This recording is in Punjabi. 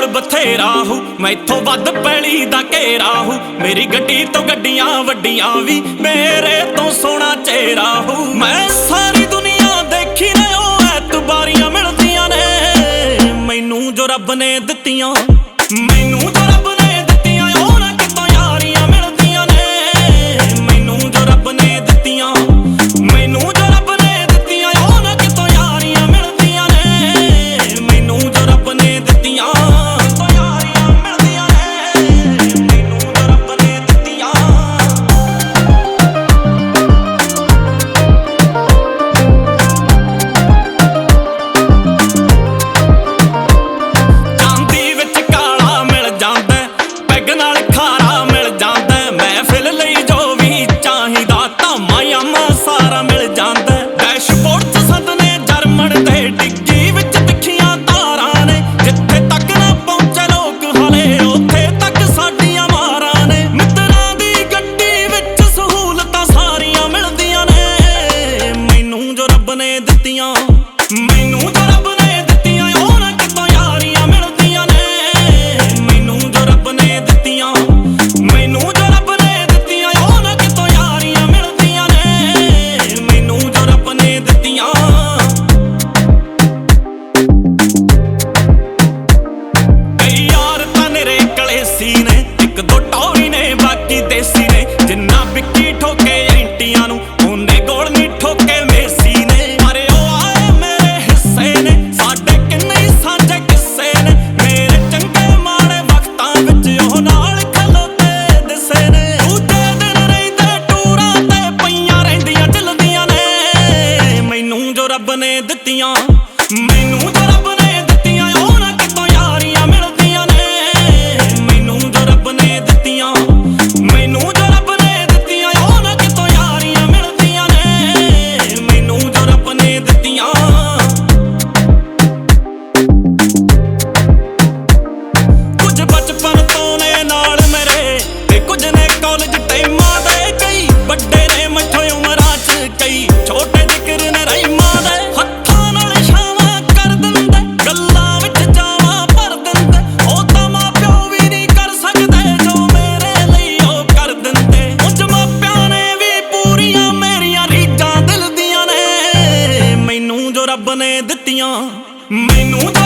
ਬਥੇਰਾ ਹੂ, ਮੈਥੋਂ ਵੱਧ ਪੈਲੀ ਦਾ ਘੇਰਾ ਹੂ। ਮੇਰੀ ਗੱਡੀ ਤੋਂ ਗੱਡੀਆਂ ਵੱਡੀਆਂ ਵੀ ਮੇਰੇ ਤੋਂ ਸੋਹਣਾ ਚਿਹਰਾ ਹੂ। ਮੈਂ ਸਾਰੀ ਦੁਨੀਆ ਦੇਖੀ ਨੇ ਉਹ ਐਤਬਾਰੀਆਂ ਮਿਲਦੀਆਂ ਨੇ ਮੈਨੂੰ ਜੋ ਰੱਬ ਨੇ ਦਿੱਤੀਆਂ, ਮੈਨੂੰ ਜੋ ਰੱਬ ਨੇ ਦਿੱਤੀਆਂ ਉਹ ਨਾ ਕਿਤੋਂ ਯਾਰੀਆਂ ਮਿਲਦੀਆਂ ਨੇ ਮੈਨੂੰ ਜੋ ਰੱਬ ਨੇ ਦਿੱਤੀਆਂ, ਮੈਨੂੰ ਜੋ ਰੱਬ ਨੇ ਦਿੱਤੀਆਂ ਉਹ ਨਾ ਕਿਤੋਂ ਯਾਰੀਆਂ ਮਿਲਦੀਆਂ ਨੇ ਮੈਨੂੰ ਜੋ ਰੱਬ ਨੇ ਦਿੱਤੀਆਂ। ਮੈਨੂੰ ਜੋ ਰੱਬ ਨੇ ਦਿੱਤੀਆਂ ਉਹ ਨਾ ਕਿਤੋਂ ਯਾਰੀਆਂ ਮਿਲਦੀਆਂ ਨੇ ਮੈਨੂੰ ਜੋ ਰੱਬ ਨੇ ਦਿੱਤੀਆਂ, ਮੈਨੂੰ ਜੋ ਰੱਬ ਨੇ ਦਿੱਤੀਆਂ ਉਹ ਨਾ ਕਿਤੋਂ ਯਾਰੀਆਂ ਮਿਲਦੀਆਂ ਨੇ ਮੈਨੂੰ ਜੋ ਰੱਬ ਨੇ ਦਿੱਤੀਆਂ। ਕਈ ਯਾਰ ਤਾਂ ਨਿਰੇ ਕਲੇਸੀ ਨੇ, ਇੱਕ ਦੋ ਟੌਰੀ ਨੇ ਬਾਕੀ ਦੇਸੀ ਨੇ। ਜਿੰਨਾ ਵਿੱਕੀ ਠੋਕੇ ਐਂਟੀਆਂ ਨੂੰ ਉਹਨੇ ਗੋਲ ਨਹੀਂ ਠੋਕੇ ਮੇਸੀ ਨੇ। ਰੱਬ ਨੇ ਦਿੱਤੀਆਂ, ਮੈਨੂੰ ਜੋ ਰੱਬ ਨੇ ਦਿੱਤੀਆਂ ਉਹ ਨਾ ਕਿਤੋਂ ਯਾਰੀਆਂ ਮਿਲਦੀਆਂ ਨੇ ਮੈਨੂੰ ਜੋ ਰੱਬ ਨੇ ਦਿੱਤੀਆਂ, ਮੈਨੂੰ ਜੋ ਰੱਬ ਨੇ ਦਿੱਤੀਆਂ ਉਹ ਨਾ ਕਿਤੋਂ ਯਾਰੀਆਂ ਮਿਲਦੀਆਂ ਨੇ ਮੈਨੂੰ ਜੋ ਰੱਬ ਨੇ ਦਿੱਤੀਆਂ। ਕੁਝ ਬਚਪਨ ਤੋਂ ਨੇ ਨਾਲ ਮੇਰੇ ਤੇ ਕੁਝ ਨੇ ਕਾਲਜ ਟਾਈਮਾਂ ਦੇ। ਕਈ ਵੱਡੇ ਨੇ ਮੈਥੋਂ ਉਮਰਾਂ 'ਚ, ਕਈ ਛੋਟੇ ਜ਼ਿਕਰ ਨੇ ਰਹਿਮਾਂ ਦੇ। ਹੱਥਾਂ ਨਾਲ ਛਾਵਾਂ ਕਰ ਦਿੰਦੇ, ਗੱਲਾਂ ਵਿੱਚ ਜਾਵਾਂ ਭਰ ਦਿੰਦੇ। ਉਹ ਤਾਂ ਮਾਂ ਪਿਓ ਵੀ ਨਹੀਂ ਕਰ ਸਕਦੇ ਜੋ ਮੇਰੇ ਲਈ ਉਹ ਕਰ ਦਿੰਦੇ। ਉਂਝ ਮਾਪਿਆਂ ਨੇ ਵੀ ਪੂਰੀਆਂ ਮੇਰੀਆਂ ਰੀਝਾਂ ਦਿਲ ਦੀਆਂ ਨੇ ਮੈਨੂੰ ਜੋ ਰੱਬ ਨੇ ਦਿੱਤੀਆਂ, ਮੈਨੂੰ